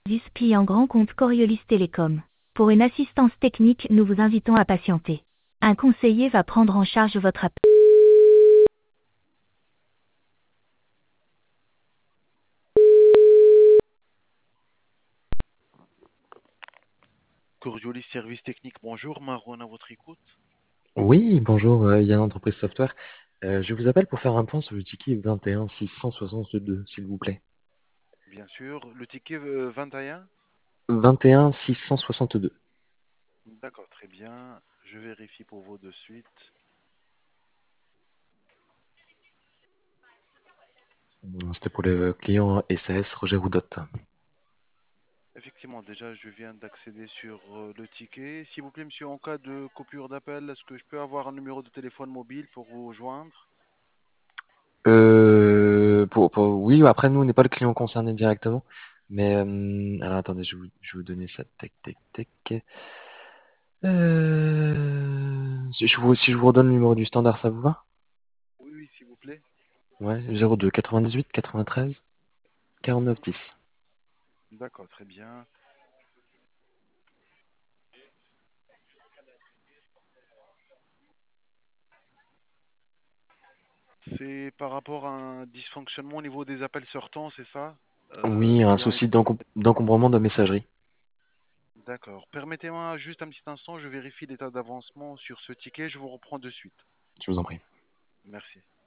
Dispi en grand compte Coriolis Télécom. Pour une assistance technique, nous vous invitons à patienter. Un conseiller va prendre en charge votre appel. Coriolis Service Technique, bonjour, Marouane à votre écoute. Oui, bonjour, Yann Entreprise Software. Je vous appelle pour faire un point sur le ticket 21662, s'il vous plaît. Bien sûr, le ticket 21. 21662. D'accord, très bien. Je vérifie pour vous de suite. C'était pour le client SAS Roger Houdot. Effectivement, déjà, je viens d'accéder sur le ticket. S'il vous plaît, monsieur, en cas de coupure d'appel, est-ce que je peux avoir un numéro de téléphone mobile pour vous joindre? Oui, après, nous, on n'est pas le client concerné directement. Mais, alors attendez, je vais vous donner ça. Tac, tac, tac. Si je vous redonne le numéro du standard, ça vous va? Oui, oui, s'il vous plaît. Ouais, 02 98 93 49 10. D'accord, très bien. C'est par rapport à un dysfonctionnement au niveau des appels sortants, c'est ça? Oui, un Qui a souci été... d'encombrement de messagerie. D'accord. Permettez-moi juste un petit instant, je vérifie l'état d'avancement sur ce ticket, je vous reprends de suite. Je vous en prie. Merci.